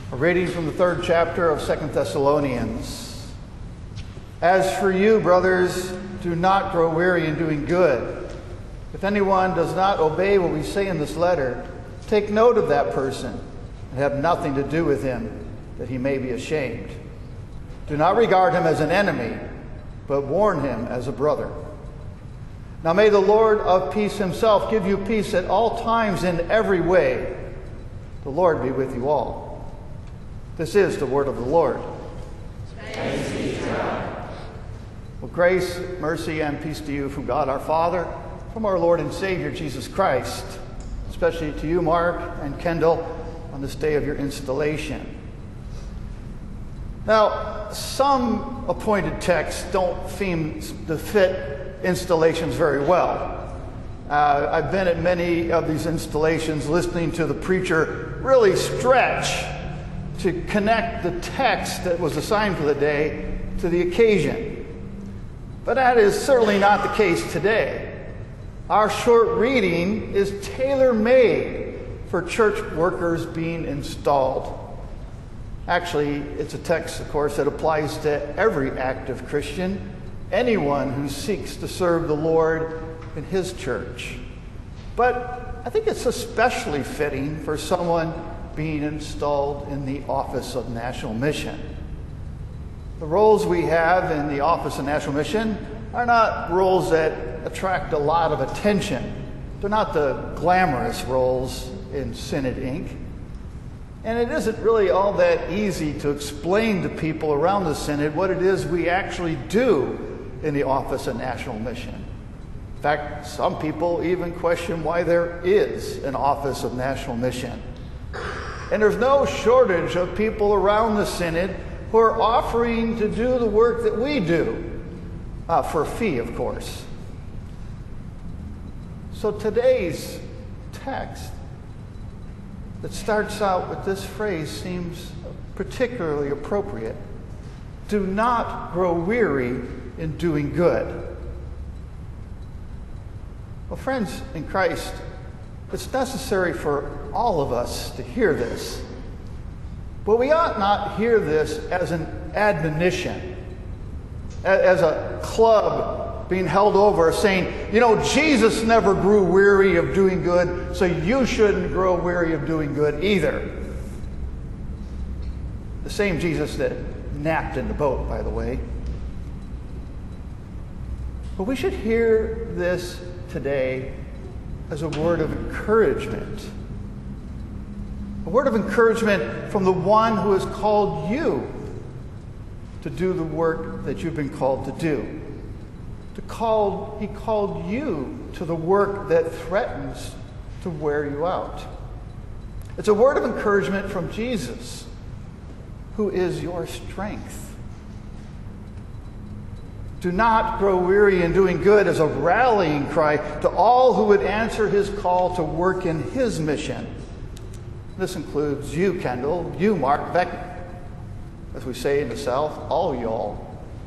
A reading from the 3rd chapter of 2 Thessalonians. As for you, brothers, do not grow weary in doing good. If anyone does not obey what we say in this letter, take note of that person and have nothing to do with him, that he may be ashamed. Do not regard him as an enemy, but warn him as a brother. Now may the Lord of peace himself give you peace at all times in every way. The Lord be with you all. This is the word of the Lord. Thanks be to God. Well, grace, mercy, and peace to you from God our Father, from our Lord and Savior Jesus Christ, especially to you, Mark and Kendall, on this day of your installation. Now, some appointed texts don't seem to fit installations very well. I've been at many of these installations listening to the preacher really stretch to connect the text that was assigned for the day to the occasion. But that is certainly not the case today. Our short reading is tailor-made for church workers being installed. Actually, it's a text, of course, that applies to every active Christian, anyone who seeks to serve the Lord in his church. But I think it's especially fitting for someone being installed in the Office of National Mission. The roles we have in the Office of National Mission are not roles that attract a lot of attention. They're not the glamorous roles in Synod Inc. And it isn't really all that easy to explain to people around the Synod what it is we actually do in the Office of National Mission. In fact, some people even question why there is an Office of National Mission. And there's no shortage of people around the Synod who are offering to do the work that we do, for a fee, of course. So today's text that starts out with this phrase seems particularly appropriate. Do not grow weary in doing good. Well, friends in Christ, it's necessary for all of us to hear this. But we ought not hear this as an admonition, as a club being held over saying, you know, Jesus never grew weary of doing good, so you shouldn't grow weary of doing good either. The same Jesus that napped in the boat, by the way. But we should hear this today as a word of encouragement. A word of encouragement from the one who has called you to do the work that you've been called to do. He called you to the work that threatens to wear you out. It's a word of encouragement from Jesus, who is your strength. Do not grow weary in doing good as a rallying cry to all who would answer his call to work in his mission. This includes you, Kendall, you, Mark, Beck, as we say in the South, all y'all.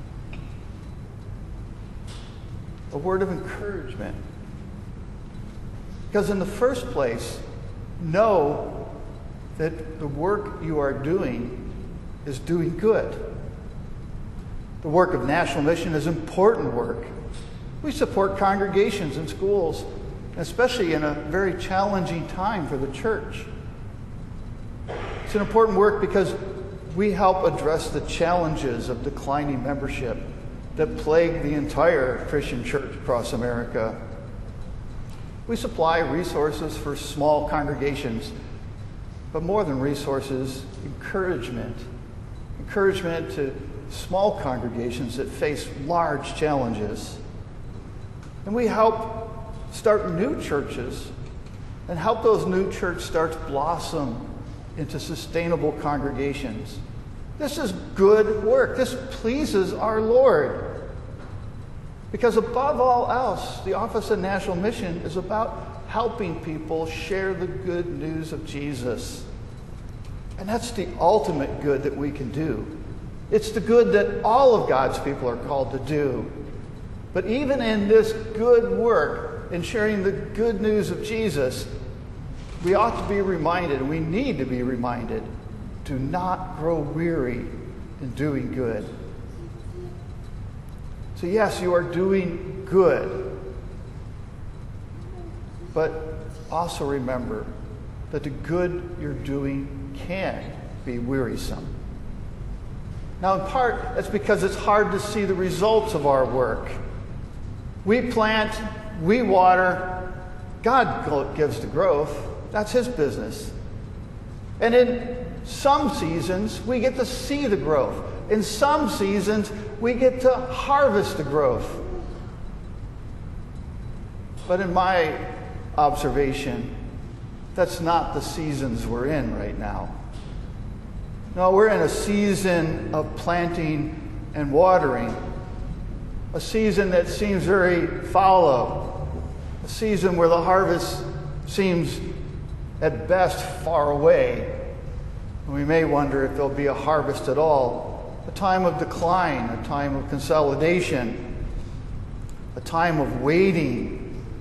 A word of encouragement. Because in the first place, know that the work you are doing is doing good. The work of National Mission is important work. We support congregations and schools, especially in a very challenging time for the church. It's an important work because we help address the challenges of declining membership that plague the entire Christian church across America. We supply resources for small congregations, but more than resources, encouragement. Encouragement to small congregations that face large challenges. And we help start new churches and help those new church starts blossom into sustainable congregations. This is good work. This pleases our Lord. Because above all else, the Office of National Mission is about helping people share the good news of Jesus. And that's the ultimate good that we can do. It's the good that all of God's people are called to do. But even in this good work, in sharing the good news of Jesus, we ought to be reminded, we need to be reminded, do not grow weary in doing good. So yes, you are doing good. But also remember that the good you're doing can be wearisome. Now, in part, that's because it's hard to see the results of our work. We plant, we water, God gives the growth. That's His business. And in some seasons, we get to see the growth. In some seasons, we get to harvest the growth. But in my observation, that's not the seasons we're in right now. No, we're in a season of planting and watering, a season that seems very fallow, a season where the harvest seems at best far away. And we may wonder if there'll be a harvest at all, a time of decline, a time of consolidation, a time of waiting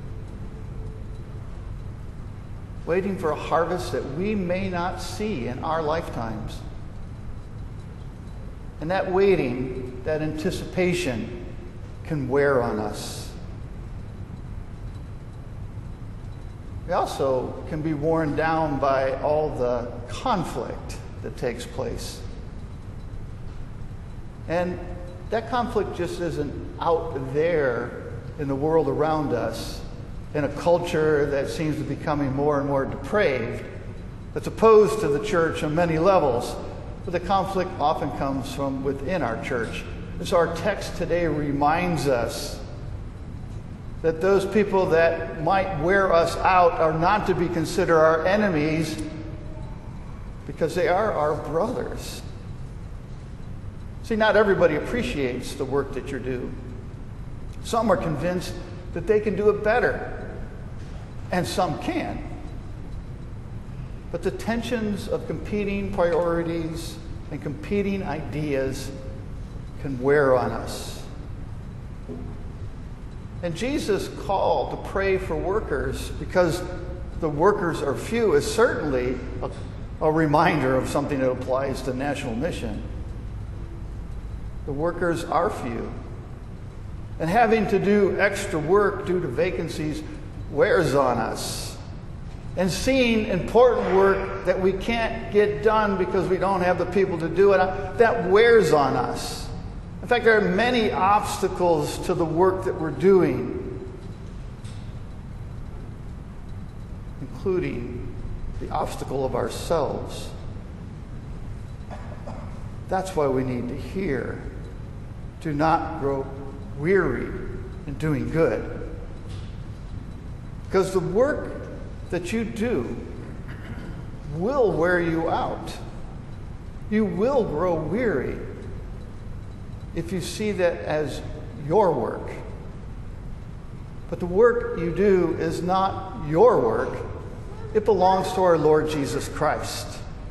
for a harvest that we may not see in our lifetimes. And that waiting, that anticipation, can wear on us. We also can be worn down by all the conflict that takes place. And that conflict just isn't out there in the world around us, in a culture that seems to be becoming more and more depraved, that's opposed to the church on many levels. But the conflict often comes from within our church. And so our text today reminds us that those people that might wear us out are not to be considered our enemies, because they are our brothers. See, not everybody appreciates the work that you do. Some are convinced that they can do it better, and some can. But the tensions of competing priorities and competing ideas can wear on us. And Jesus' call to pray for workers, because the workers are few, is certainly a reminder of something that applies to national mission. The workers are few. And having to do extra work due to vacancies wears on us. And seeing important work that we can't get done because we don't have the people to do it, that wears on us. In fact, there are many obstacles to the work that we're doing, including the obstacle of ourselves. That's why we need to hear, do not grow weary in doing good. Because the work that you do will wear you out. You will grow weary if you see that as your work. But the work you do is not your work. It belongs to our Lord Jesus Christ.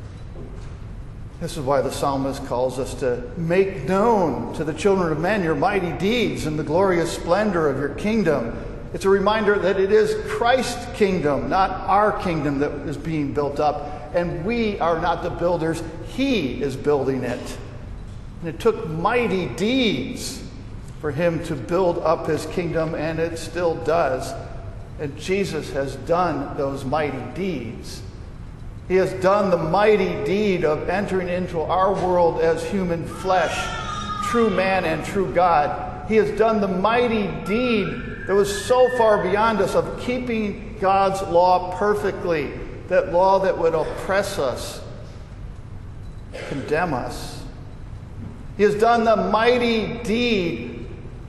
This is why the psalmist calls us to make known to the children of men your mighty deeds and the glorious splendor of your kingdom. It's a reminder that it is Christ's kingdom, not our kingdom, that is being built up. And we are not the builders. He is building it. And it took mighty deeds for him to build up his kingdom, and it still does. And Jesus has done those mighty deeds. He has done the mighty deed of entering into our world as human flesh, true man and true God. He has done the mighty deed that was so far beyond us of keeping God's law perfectly, that law that would oppress us, condemn us. He has done the mighty deed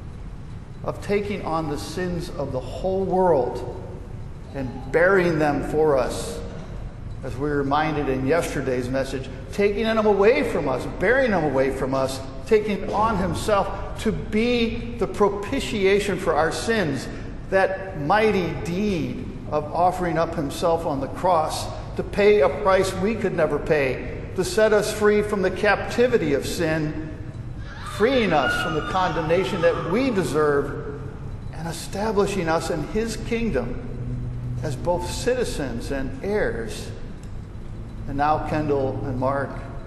of taking on the sins of the whole world and bearing them for us. As we were reminded in yesterday's message, taking them away from us, bearing them away from us, taking on himself to be the propitiation for our sins, that mighty deed of offering up himself on the cross to pay a price we could never pay, to set us free from the captivity of sin, freeing us from the condemnation that we deserve, and establishing us in his kingdom as both citizens and heirs. And now Kendall and Mark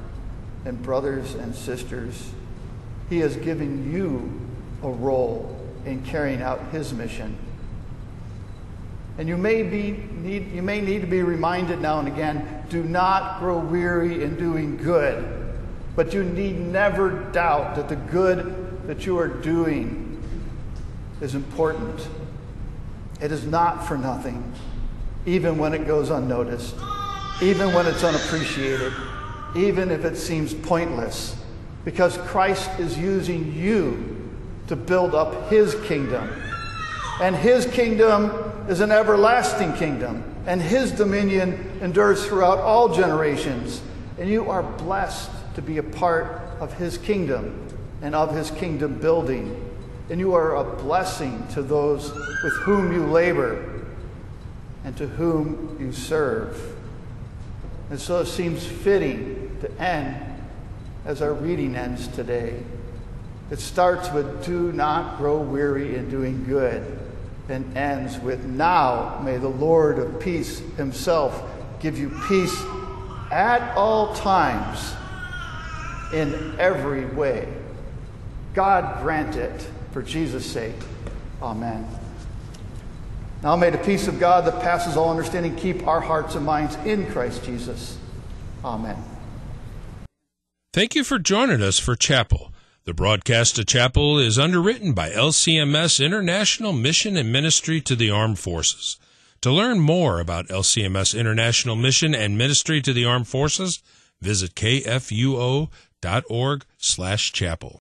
and brothers and sisters, he has given you a role in carrying out his mission. And you may need to be reminded now and again, do not grow weary in doing good. But you need never doubt that the good that you are doing is important. It is not for nothing, even when it goes unnoticed, even when it's unappreciated, even if it seems pointless, because Christ is using you to build up his kingdom. And his kingdom is an everlasting kingdom, and his dominion endures throughout all generations. And you are blessed to be a part of his kingdom and of his kingdom building. And you are a blessing to those with whom you labor and to whom you serve. And so it seems fitting to end as our reading ends today. It starts with, do not grow weary in doing good, and ends with, now may the Lord of peace himself give you peace at all times, in every way. God grant it for Jesus' sake. Amen. Now may the peace of God that passes all understanding keep our hearts and minds in Christ Jesus. Amen. Thank you for joining us for Chapel. The broadcast of Chapel is underwritten by LCMS International Mission and Ministry to the Armed Forces. To learn more about LCMS International Mission and Ministry to the Armed Forces, visit kfuo.org/chapel.